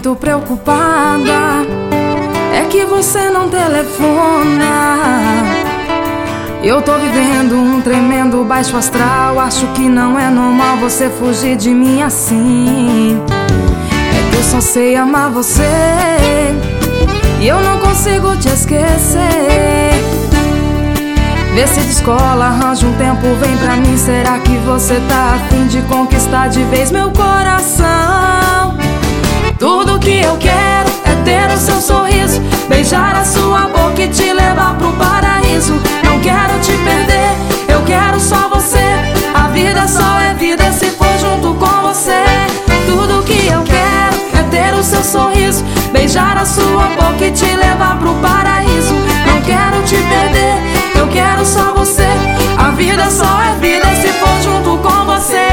muito preocupada, é que você não telefona. Eu tô vivendo um tremendo baixo astral. Acho que não é normal você fugir de mim assim. É que eu só sei amar você e eu não consigo te esquecer. Vê se descola, arranja um tempo, vem pra mim. Será que você tá a fim de conquistar de vez meu coração? Tudo que eu quero é ter o seu sorriso, beijar a sua boca e te levar pro paraíso. Não quero te perder, eu quero só você. A vida só é vida se for junto com você. Tudo que eu quero é ter o seu sorriso, beijar a sua boca e te levar pro paraíso. Não quero te perder, eu quero só você. A vida só é vida se for junto com você.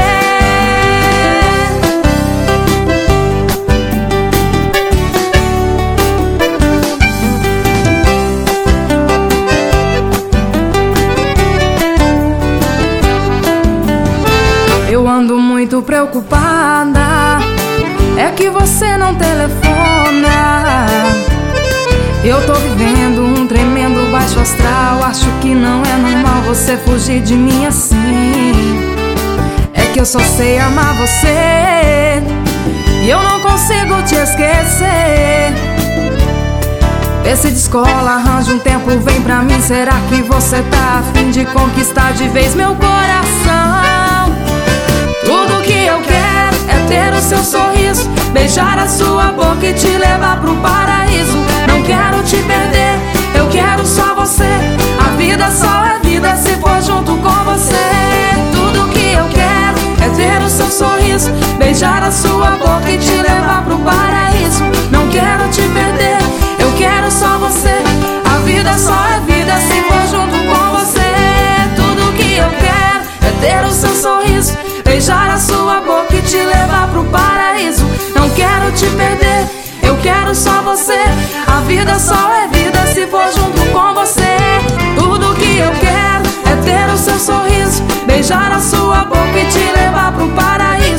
Eu ando muito preocupada, é que você não telefona. Eu tô vivendo um tremendo baixo astral. Acho que não é normal você fugir de mim assim. É que eu só sei amar você e eu não consigo te esquecer. Vê se descola, arranja um tempo, vem pra mim. Será que você tá a fim de conquistar de vez meu coração? Tudo que eu quero é ter o seu sorriso, beijar a sua boca e te levar pro paraíso. Não quero te perder, eu quero só você. A vida só é vida se for junto com você. Tudo que eu quero é ter o seu sorriso, beijar a sua boca e te levar pro paraíso. Não quero te perder, eu quero só você. A vida só é vida se for junto com você. Tudo que eu quero é ter o seu sorriso, beijar a sua boca e te levar pro paraíso. Não quero te perder, eu quero só você. A vida só é vida se for junto com você. Tudo que eu quero é ter o seu sorriso, beijar a sua boca e te levar pro paraíso.